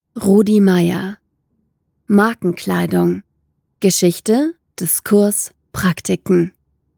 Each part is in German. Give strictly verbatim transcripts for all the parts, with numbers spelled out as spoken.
Rudi Meier. Markenkleidung. Geschichte, Diskurs, Praktiken.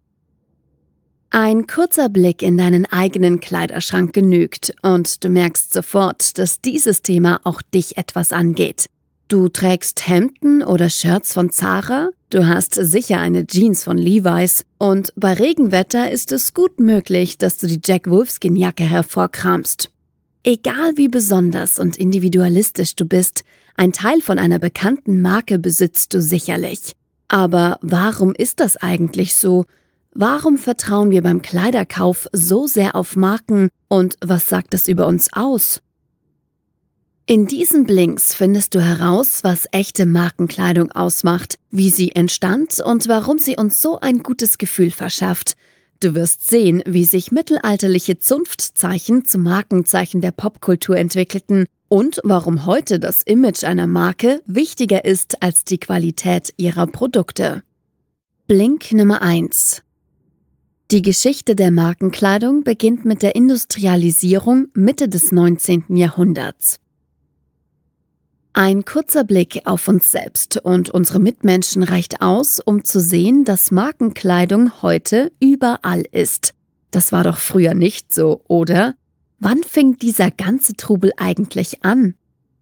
Ein kurzer Blick in deinen eigenen Kleiderschrank genügt und du merkst sofort, dass dieses Thema auch dich etwas angeht. Du trägst Hemden oder Shirts von Zara, du hast sicher eine Jeans von Levi's und bei Regenwetter ist es gut möglich, dass du die Jack Wolfskin-Jacke hervorkramst. Egal wie besonders und individualistisch du bist, ein Teil von einer bekannten Marke besitzt du sicherlich. Aber warum ist das eigentlich so? Warum vertrauen wir beim Kleiderkauf so sehr auf Marken und was sagt es über uns aus? In diesen Blinks findest du heraus, was echte Markenkleidung ausmacht, wie sie entstand und warum sie uns so ein gutes Gefühl verschafft. Du wirst sehen, wie sich mittelalterliche Zunftzeichen zu Markenzeichen der Popkultur entwickelten und warum heute das Image einer Marke wichtiger ist als die Qualität ihrer Produkte. Blink Nummer eins. Die Geschichte der Markenkleidung beginnt mit der Industrialisierung Mitte des neunzehnten Jahrhunderts. Ein kurzer Blick auf uns selbst und unsere Mitmenschen reicht aus, um zu sehen, dass Markenkleidung heute überall ist. Das war doch früher nicht so, oder? Wann fing dieser ganze Trubel eigentlich an?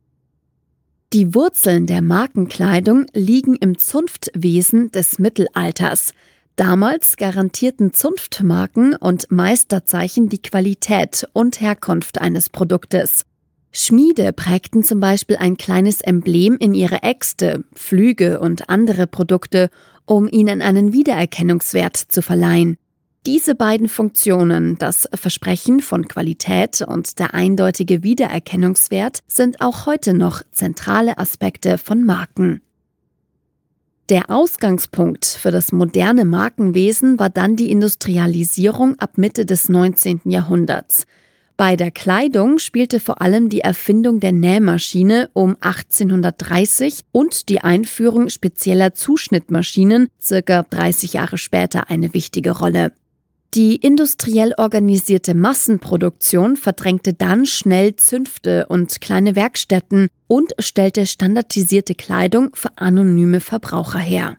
Die Wurzeln der Markenkleidung liegen im Zunftwesen des Mittelalters. Damals garantierten Zunftmarken und Meisterzeichen die Qualität und Herkunft eines Produktes. Schmiede prägten zum Beispiel ein kleines Emblem in ihre Äxte, Flüge und andere Produkte, um ihnen einen Wiedererkennungswert zu verleihen. Diese beiden Funktionen, das Versprechen von Qualität und der eindeutige Wiedererkennungswert, sind auch heute noch zentrale Aspekte von Marken. Der Ausgangspunkt für das moderne Markenwesen war dann die Industrialisierung ab Mitte des neunzehnten Jahrhunderts. Bei der Kleidung spielte vor allem die Erfindung der Nähmaschine um achtzehnhundertdreißig und die Einführung spezieller Zuschnittmaschinen circa dreißig Jahre später eine wichtige Rolle. Die industriell organisierte Massenproduktion verdrängte dann schnell Zünfte und kleine Werkstätten und stellte standardisierte Kleidung für anonyme Verbraucher her.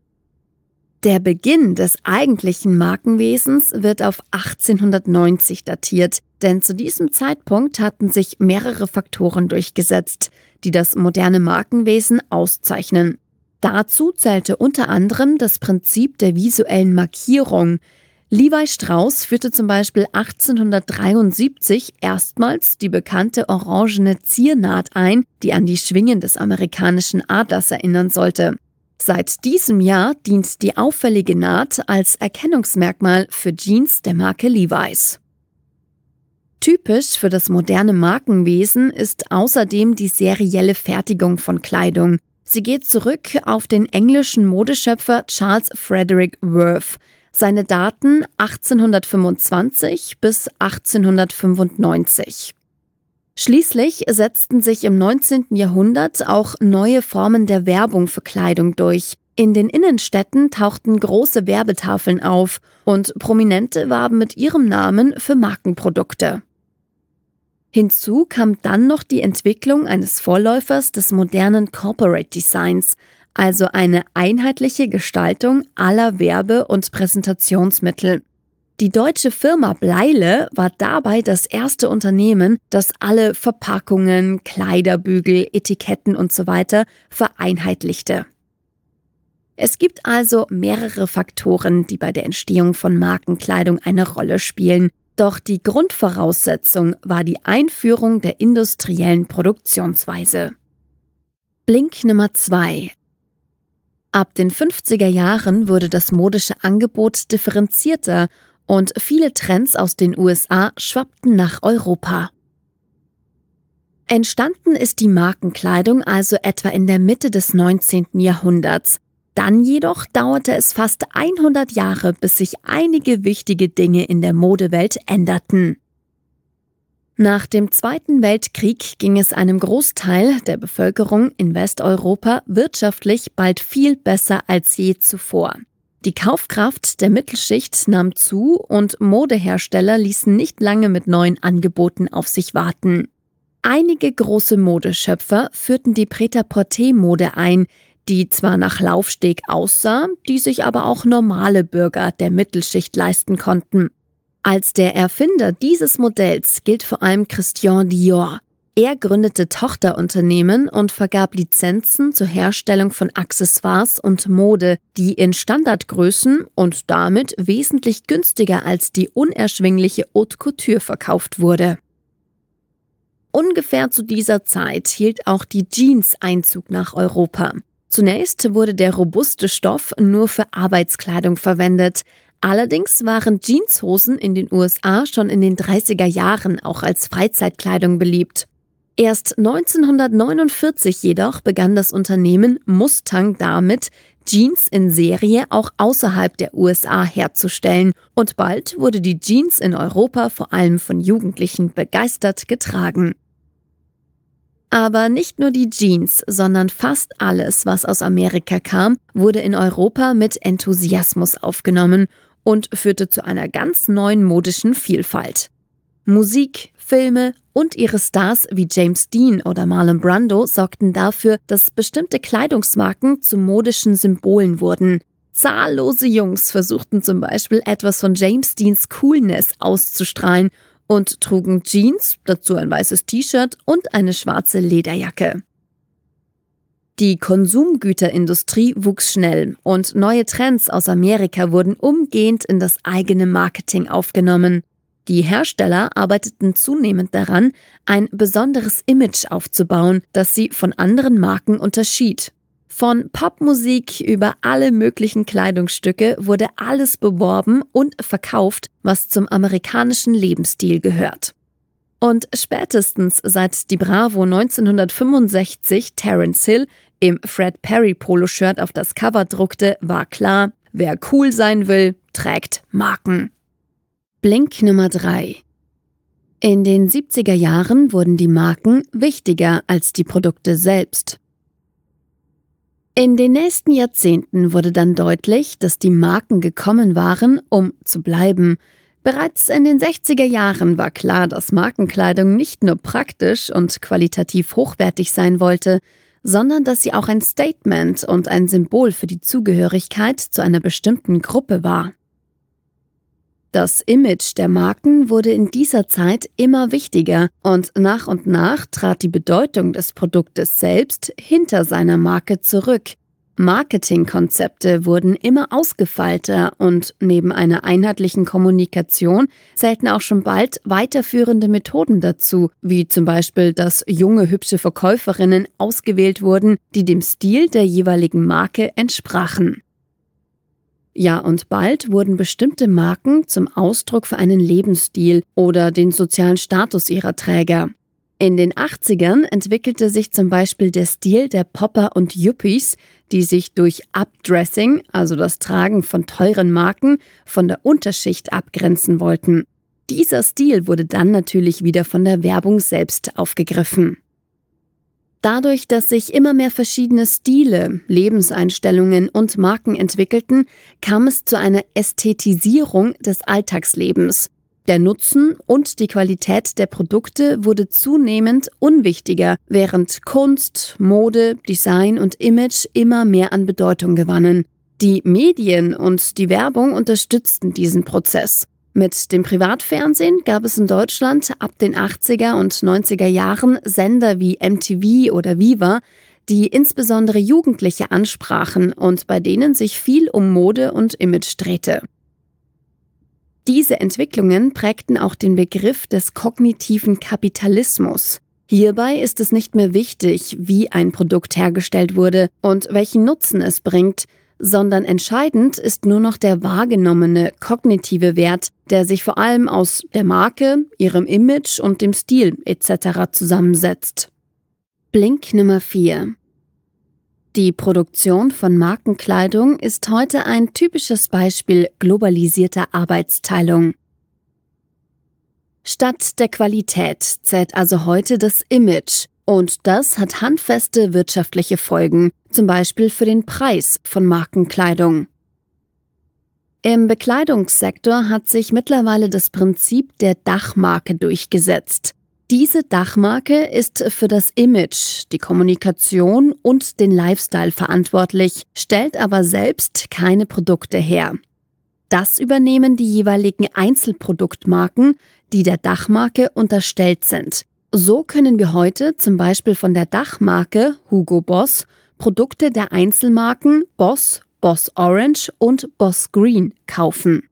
Der Beginn des eigentlichen Markenwesens wird auf achtzehnhundertneunzig datiert, denn zu diesem Zeitpunkt hatten sich mehrere Faktoren durchgesetzt, die das moderne Markenwesen auszeichnen. Dazu zählte unter anderem das Prinzip der visuellen Markierung. Levi Strauss führte zum Beispiel achtzehnhundertdreiundsiebzig erstmals die bekannte orangene Ziernaht ein, die an die Schwingen des amerikanischen Adlers erinnern sollte. Seit diesem Jahr dient die auffällige Naht als Erkennungsmerkmal für Jeans der Marke Levi's. Typisch für das moderne Markenwesen ist außerdem die serielle Fertigung von Kleidung. Sie geht zurück auf den englischen Modeschöpfer Charles Frederick Worth. Seine Daten achtzehnhundertfünfundzwanzig bis achtzehnhundertfünfundneunzig. Schließlich setzten sich im neunzehnten Jahrhundert auch neue Formen der Werbung für Kleidung durch. In den Innenstädten tauchten große Werbetafeln auf und Prominente warben mit ihrem Namen für Markenprodukte. Hinzu kam dann noch die Entwicklung eines Vorläufers des modernen Corporate Designs, also eine einheitliche Gestaltung aller Werbe- und Präsentationsmittel. Die deutsche Firma Bleile war dabei das erste Unternehmen, das alle Verpackungen, Kleiderbügel, Etiketten usw. vereinheitlichte. Es gibt also mehrere Faktoren, die bei der Entstehung von Markenkleidung eine Rolle spielen. Doch die Grundvoraussetzung war die Einführung der industriellen Produktionsweise. Blink Nummer zwei. Ab den fünfziger Jahren wurde das modische Angebot differenzierter und viele Trends aus den U S A schwappten nach Europa. Entstanden ist die Markenkleidung also etwa in der Mitte des neunzehnten Jahrhunderts. Dann jedoch dauerte es fast hundert Jahre, bis sich einige wichtige Dinge in der Modewelt änderten. Nach dem Zweiten Weltkrieg ging es einem Großteil der Bevölkerung in Westeuropa wirtschaftlich bald viel besser als je zuvor. Die Kaufkraft der Mittelschicht nahm zu und Modehersteller ließen nicht lange mit neuen Angeboten auf sich warten. Einige große Modeschöpfer führten die Prêt-à-porter-Mode ein, die zwar nach Laufsteg aussah, die sich aber auch normale Bürger der Mittelschicht leisten konnten. Als der Erfinder dieses Modells gilt vor allem Christian Dior. Er gründete Tochterunternehmen und vergab Lizenzen zur Herstellung von Accessoires und Mode, die in Standardgrößen und damit wesentlich günstiger als die unerschwingliche Haute Couture verkauft wurde. Ungefähr zu dieser Zeit hielt auch die Jeans Einzug nach Europa. Zunächst wurde der robuste Stoff nur für Arbeitskleidung verwendet. Allerdings waren Jeanshosen in den U S A schon in den dreißiger Jahren auch als Freizeitkleidung beliebt. Erst neunzehnhundertneunundvierzig jedoch begann das Unternehmen Mustang damit, Jeans in Serie auch außerhalb der U S A herzustellen, und bald wurde die Jeans in Europa vor allem von Jugendlichen begeistert getragen. Aber nicht nur die Jeans, sondern fast alles, was aus Amerika kam, wurde in Europa mit Enthusiasmus aufgenommen und führte zu einer ganz neuen modischen Vielfalt. Musik, Filme und ihre Stars wie James Dean oder Marlon Brando sorgten dafür, dass bestimmte Kleidungsmarken zu modischen Symbolen wurden. Zahllose Jungs versuchten zum Beispiel etwas von James Deans Coolness auszustrahlen und trugen Jeans, dazu ein weißes T-Shirt und eine schwarze Lederjacke. Die Konsumgüterindustrie wuchs schnell und neue Trends aus Amerika wurden umgehend in das eigene Marketing aufgenommen. Die Hersteller arbeiteten zunehmend daran, ein besonderes Image aufzubauen, das sie von anderen Marken unterschied. Von Popmusik über alle möglichen Kleidungsstücke wurde alles beworben und verkauft, was zum amerikanischen Lebensstil gehört. Und spätestens seit die Bravo neunzehnhundertfünfundsechzig Terence Hill im Fred Perry Poloshirt auf das Cover druckte, war klar, wer cool sein will, trägt Marken. Blink Nummer drei. In den siebziger Jahren wurden die Marken wichtiger als die Produkte selbst. In den nächsten Jahrzehnten wurde dann deutlich, dass die Marken gekommen waren, um zu bleiben. Bereits in den sechziger Jahren war klar, dass Markenkleidung nicht nur praktisch und qualitativ hochwertig sein wollte, sondern dass sie auch ein Statement und ein Symbol für die Zugehörigkeit zu einer bestimmten Gruppe war. Das Image der Marken wurde in dieser Zeit immer wichtiger und nach und nach trat die Bedeutung des Produktes selbst hinter seiner Marke zurück. Marketingkonzepte wurden immer ausgefeilter und neben einer einheitlichen Kommunikation zählten auch schon bald weiterführende Methoden dazu, wie zum Beispiel, dass junge, hübsche Verkäuferinnen ausgewählt wurden, die dem Stil der jeweiligen Marke entsprachen. Ja, und bald wurden bestimmte Marken zum Ausdruck für einen Lebensstil oder den sozialen Status ihrer Träger. In den achtzigern entwickelte sich zum Beispiel der Stil der Popper und Yuppies, die sich durch Updressing, also das Tragen von teuren Marken, von der Unterschicht abgrenzen wollten. Dieser Stil wurde dann natürlich wieder von der Werbung selbst aufgegriffen. Dadurch, dass sich immer mehr verschiedene Stile, Lebenseinstellungen und Marken entwickelten, kam es zu einer Ästhetisierung des Alltagslebens. Der Nutzen und die Qualität der Produkte wurde zunehmend unwichtiger, während Kunst, Mode, Design und Image immer mehr an Bedeutung gewannen. Die Medien und die Werbung unterstützten diesen Prozess. Mit dem Privatfernsehen gab es in Deutschland ab den achtziger und neunziger Jahren Sender wie M T V oder Viva, die insbesondere Jugendliche ansprachen und bei denen sich viel um Mode und Image drehte. Diese Entwicklungen prägten auch den Begriff des kognitiven Kapitalismus. Hierbei ist es nicht mehr wichtig, wie ein Produkt hergestellt wurde und welchen Nutzen es bringt, sondern entscheidend ist nur noch der wahrgenommene kognitive Wert, der sich vor allem aus der Marke, ihrem Image und dem Stil et cetera zusammensetzt. Blink Nummer vier. Die Produktion von Markenkleidung ist heute ein typisches Beispiel globalisierter Arbeitsteilung. Statt der Qualität zählt also heute das Image. Und das hat handfeste wirtschaftliche Folgen, zum Beispiel für den Preis von Markenkleidung. Im Bekleidungssektor hat sich mittlerweile das Prinzip der Dachmarke durchgesetzt. Diese Dachmarke ist für das Image, die Kommunikation und den Lifestyle verantwortlich, stellt aber selbst keine Produkte her. Das übernehmen die jeweiligen Einzelproduktmarken, die der Dachmarke unterstellt sind. So können wir heute zum Beispiel von der Dachmarke Hugo Boss Produkte der Einzelmarken Boss, Boss Orange und Boss Green kaufen.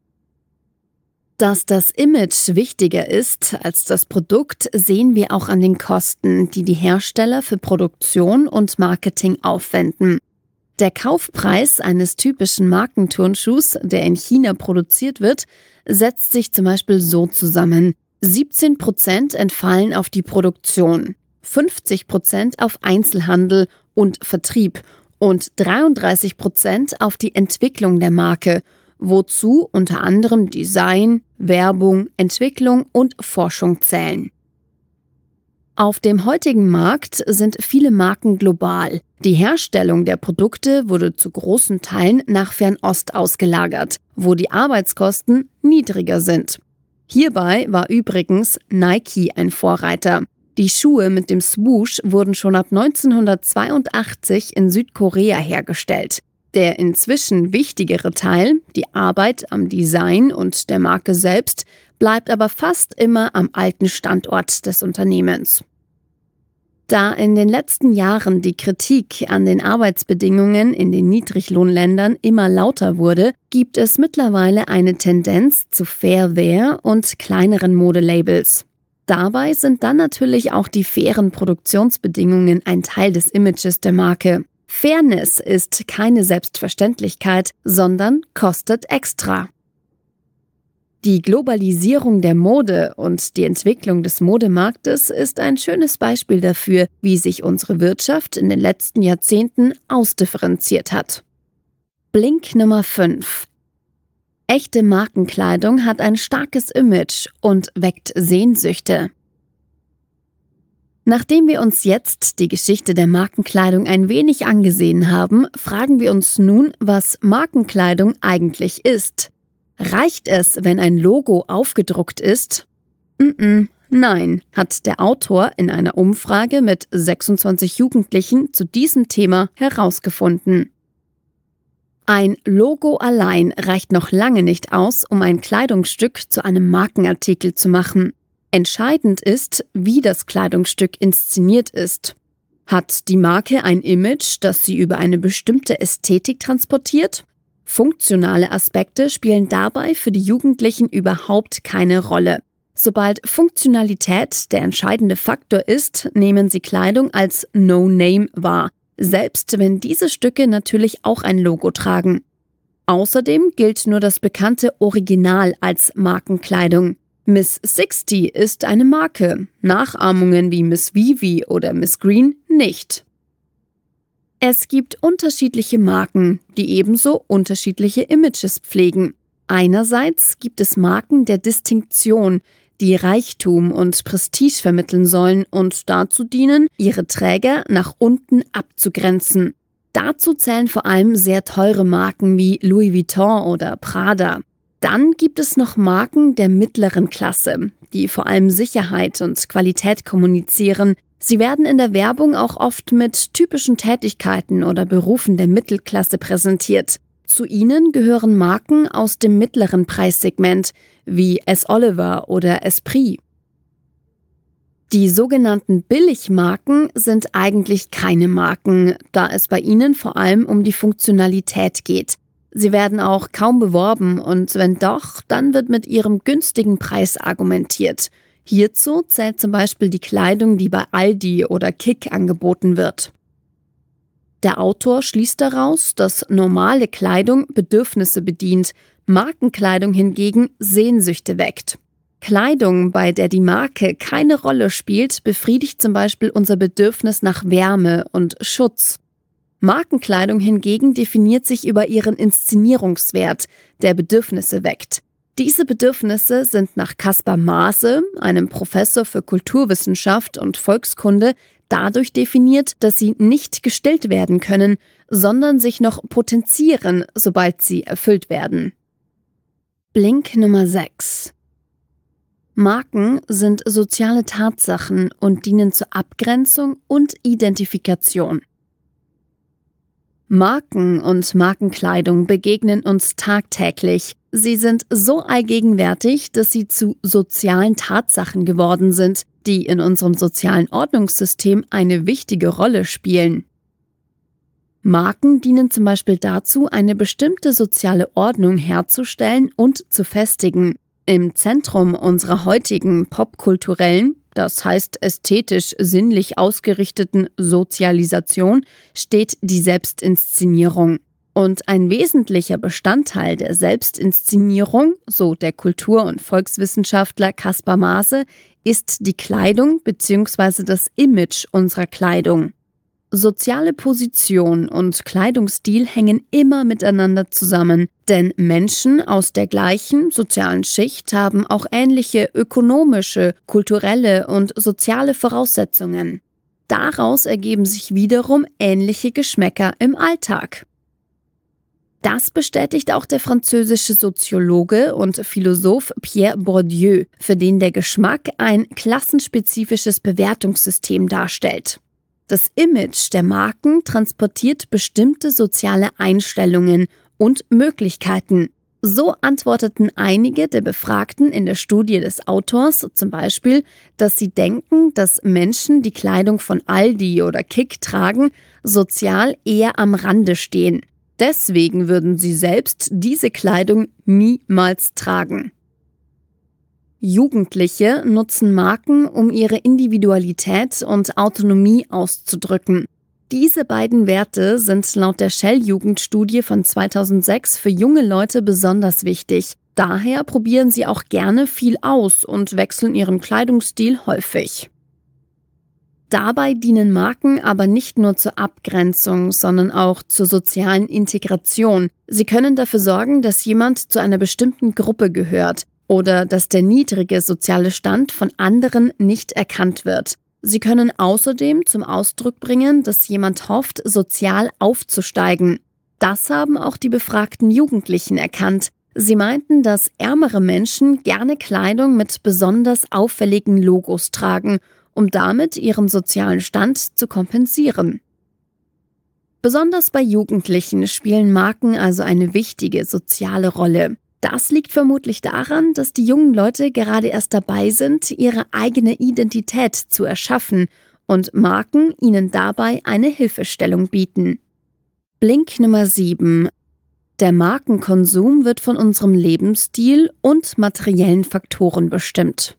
Dass das Image wichtiger ist als das Produkt, sehen wir auch an den Kosten, die die Hersteller für Produktion und Marketing aufwenden. Der Kaufpreis eines typischen Markenturnschuhs, der in China produziert wird, setzt sich zum Beispiel so zusammen. siebzehn Prozent entfallen auf die Produktion, fünfzig Prozent auf Einzelhandel und Vertrieb und dreiunddreißig Prozent auf die Entwicklung der Marke, wozu unter anderem Design, Werbung, Entwicklung und Forschung zählen. Auf dem heutigen Markt sind viele Marken global. Die Herstellung der Produkte wurde zu großen Teilen nach Fernost ausgelagert, wo die Arbeitskosten niedriger sind. Hierbei war übrigens Nike ein Vorreiter. Die Schuhe mit dem Swoosh wurden schon ab neunzehnhundertzweiundachtzig in Südkorea hergestellt. Der inzwischen wichtigere Teil, die Arbeit am Design und der Marke selbst, bleibt aber fast immer am alten Standort des Unternehmens. Da in den letzten Jahren die Kritik an den Arbeitsbedingungen in den Niedriglohnländern immer lauter wurde, gibt es mittlerweile eine Tendenz zu Fair-Wear und kleineren Modelabels. Dabei sind dann natürlich auch die fairen Produktionsbedingungen ein Teil des Images der Marke. Fairness ist keine Selbstverständlichkeit, sondern kostet extra. Die Globalisierung der Mode und die Entwicklung des Modemarktes ist ein schönes Beispiel dafür, wie sich unsere Wirtschaft in den letzten Jahrzehnten ausdifferenziert hat. Blink Nummer fünf. Echte Markenkleidung hat ein starkes Image und weckt Sehnsüchte. Nachdem wir uns jetzt die Geschichte der Markenkleidung ein wenig angesehen haben, fragen wir uns nun, was Markenkleidung eigentlich ist. Reicht es, wenn ein Logo aufgedruckt ist? Mm-mm, nein, hat der Autor in einer Umfrage mit sechsundzwanzig Jugendlichen zu diesem Thema herausgefunden. Ein Logo allein reicht noch lange nicht aus, um ein Kleidungsstück zu einem Markenartikel zu machen. Entscheidend ist, wie das Kleidungsstück inszeniert ist. Hat die Marke ein Image, das sie über eine bestimmte Ästhetik transportiert? Funktionale Aspekte spielen dabei für die Jugendlichen überhaupt keine Rolle. Sobald Funktionalität der entscheidende Faktor ist, nehmen sie Kleidung als No-Name wahr, selbst wenn diese Stücke natürlich auch ein Logo tragen. Außerdem gilt nur das bekannte Original als Markenkleidung. Miss sechzig ist eine Marke, Nachahmungen wie Miss Vivi oder Miss Green nicht. Es gibt unterschiedliche Marken, die ebenso unterschiedliche Images pflegen. Einerseits gibt es Marken der Distinktion, die Reichtum und Prestige vermitteln sollen und dazu dienen, ihre Träger nach unten abzugrenzen. Dazu zählen vor allem sehr teure Marken wie Louis Vuitton oder Prada. Dann gibt es noch Marken der mittleren Klasse, die vor allem Sicherheit und Qualität kommunizieren. Sie werden in der Werbung auch oft mit typischen Tätigkeiten oder Berufen der Mittelklasse präsentiert. Zu ihnen gehören Marken aus dem mittleren Preissegment wie S. Oliver oder Esprit. Die sogenannten Billigmarken sind eigentlich keine Marken, da es bei ihnen vor allem um die Funktionalität geht. Sie werden auch kaum beworben und wenn doch, dann wird mit ihrem günstigen Preis argumentiert. Hierzu zählt zum Beispiel die Kleidung, die bei Aldi oder Kick angeboten wird. Der Autor schließt daraus, dass normale Kleidung Bedürfnisse bedient, Markenkleidung hingegen Sehnsüchte weckt. Kleidung, bei der die Marke keine Rolle spielt, befriedigt zum Beispiel unser Bedürfnis nach Wärme und Schutz. Markenkleidung hingegen definiert sich über ihren Inszenierungswert, der Bedürfnisse weckt. Diese Bedürfnisse sind nach Caspar Maase, einem Professor für Kulturwissenschaft und Volkskunde, dadurch definiert, dass sie nicht gestillt werden können, sondern sich noch potenzieren, sobald sie erfüllt werden. Blink Nummer sechs. Marken sind soziale Tatsachen und dienen zur Abgrenzung und Identifikation. Marken und Markenkleidung begegnen uns tagtäglich. Sie sind so allgegenwärtig, dass sie zu sozialen Tatsachen geworden sind, die in unserem sozialen Ordnungssystem eine wichtige Rolle spielen. Marken dienen zum Beispiel dazu, eine bestimmte soziale Ordnung herzustellen und zu festigen. Im Zentrum unserer heutigen popkulturellen, das heißt ästhetisch sinnlich ausgerichteten Sozialisation, steht die Selbstinszenierung. Und ein wesentlicher Bestandteil der Selbstinszenierung, so der Kultur- und Volkswissenschaftler Caspar Maase, ist die Kleidung bzw. das Image unserer Kleidung. Soziale Position und Kleidungsstil hängen immer miteinander zusammen, denn Menschen aus der gleichen sozialen Schicht haben auch ähnliche ökonomische, kulturelle und soziale Voraussetzungen. Daraus ergeben sich wiederum ähnliche Geschmäcker im Alltag. Das bestätigt auch der französische Soziologe und Philosoph Pierre Bourdieu, für den der Geschmack ein klassenspezifisches Bewertungssystem darstellt. Das Image der Marken transportiert bestimmte soziale Einstellungen und Möglichkeiten. So antworteten einige der Befragten in der Studie des Autors zum Beispiel, dass sie denken, dass Menschen, die Kleidung von Aldi oder Kick tragen, sozial eher am Rande stehen. Deswegen würden sie selbst diese Kleidung niemals tragen. Jugendliche nutzen Marken, um ihre Individualität und Autonomie auszudrücken. Diese beiden Werte sind laut der Shell-Jugendstudie von zweitausendsechs für junge Leute besonders wichtig. Daher probieren sie auch gerne viel aus und wechseln ihren Kleidungsstil häufig. Dabei dienen Marken aber nicht nur zur Abgrenzung, sondern auch zur sozialen Integration. Sie können dafür sorgen, dass jemand zu einer bestimmten Gruppe gehört oder dass der niedrige soziale Stand von anderen nicht erkannt wird. Sie können außerdem zum Ausdruck bringen, dass jemand hofft, sozial aufzusteigen. Das haben auch die befragten Jugendlichen erkannt. Sie meinten, dass ärmere Menschen gerne Kleidung mit besonders auffälligen Logos tragen, um damit ihren sozialen Stand zu kompensieren. Besonders bei Jugendlichen spielen Marken also eine wichtige soziale Rolle. Das liegt vermutlich daran, dass die jungen Leute gerade erst dabei sind, ihre eigene Identität zu erschaffen und Marken ihnen dabei eine Hilfestellung bieten. Blink Nummer sieben. Der Markenkonsum wird von unserem Lebensstil und materiellen Faktoren bestimmt.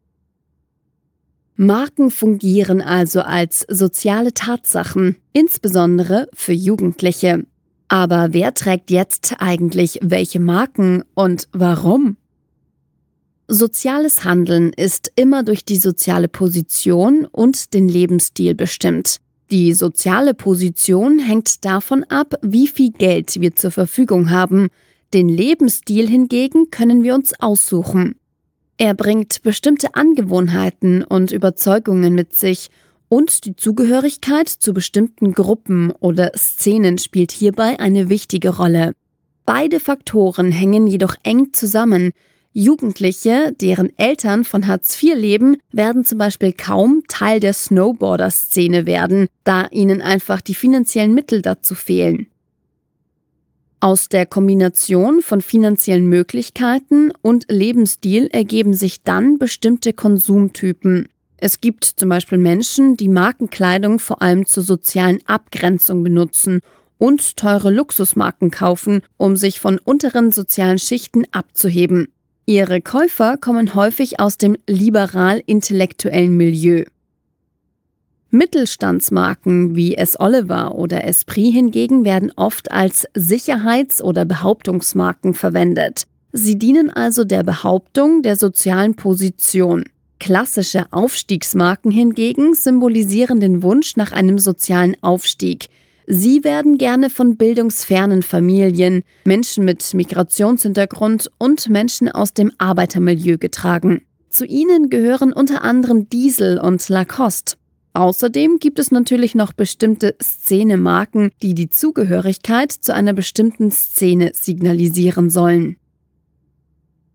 Marken fungieren also als soziale Tatsachen, insbesondere für Jugendliche. Aber wer trägt jetzt eigentlich welche Marken und warum? Soziales Handeln ist immer durch die soziale Position und den Lebensstil bestimmt. Die soziale Position hängt davon ab, wie viel Geld wir zur Verfügung haben. Den Lebensstil hingegen können wir uns aussuchen. Er bringt bestimmte Angewohnheiten und Überzeugungen mit sich, und die Zugehörigkeit zu bestimmten Gruppen oder Szenen spielt hierbei eine wichtige Rolle. Beide Faktoren hängen jedoch eng zusammen. Jugendliche, deren Eltern von Hartz vier leben, werden zum Beispiel kaum Teil der Snowboarder-Szene werden, da ihnen einfach die finanziellen Mittel dazu fehlen. Aus der Kombination von finanziellen Möglichkeiten und Lebensstil ergeben sich dann bestimmte Konsumtypen. Es gibt zum Beispiel Menschen, die Markenkleidung vor allem zur sozialen Abgrenzung benutzen und teure Luxusmarken kaufen, um sich von unteren sozialen Schichten abzuheben. Ihre Käufer kommen häufig aus dem liberal-intellektuellen Milieu. Mittelstandsmarken wie S. Oliver oder Esprit hingegen werden oft als Sicherheits- oder Behauptungsmarken verwendet. Sie dienen also der Behauptung der sozialen Position. Klassische Aufstiegsmarken hingegen symbolisieren den Wunsch nach einem sozialen Aufstieg. Sie werden gerne von bildungsfernen Familien, Menschen mit Migrationshintergrund und Menschen aus dem Arbeitermilieu getragen. Zu ihnen gehören unter anderem Diesel und Lacoste. Außerdem gibt es natürlich noch bestimmte Szenemarken, die die Zugehörigkeit zu einer bestimmten Szene signalisieren sollen.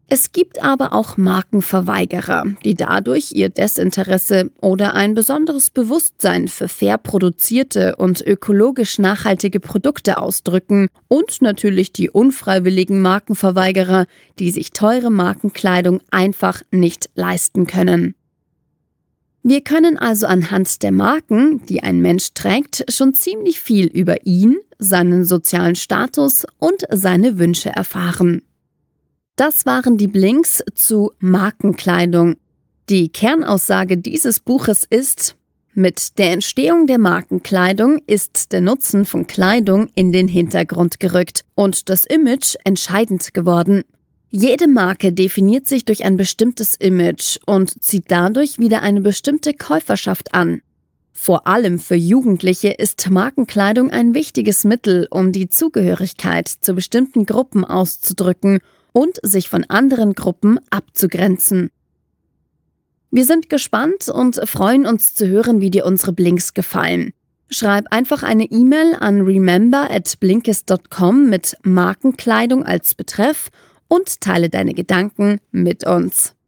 Es gibt aber auch Markenverweigerer, die dadurch ihr Desinteresse oder ein besonderes Bewusstsein für fair produzierte und ökologisch nachhaltige Produkte ausdrücken und natürlich die unfreiwilligen Markenverweigerer, die sich teure Markenkleidung einfach nicht leisten können. Wir können also anhand der Marken, die ein Mensch trägt, schon ziemlich viel über ihn, seinen sozialen Status und seine Wünsche erfahren. Das waren die Blinks zu Markenkleidung. Die Kernaussage dieses Buches ist: Mit der Entstehung der Markenkleidung ist der Nutzen von Kleidung in den Hintergrund gerückt und das Image entscheidend geworden. Jede Marke definiert sich durch ein bestimmtes Image und zieht dadurch wieder eine bestimmte Käuferschaft an. Vor allem für Jugendliche ist Markenkleidung ein wichtiges Mittel, um die Zugehörigkeit zu bestimmten Gruppen auszudrücken und sich von anderen Gruppen abzugrenzen. Wir sind gespannt und freuen uns zu hören, wie dir unsere Blinks gefallen. Schreib einfach eine E-Mail an remember at blinkist dot com mit Markenkleidung als Betreff und teile deine Gedanken mit uns.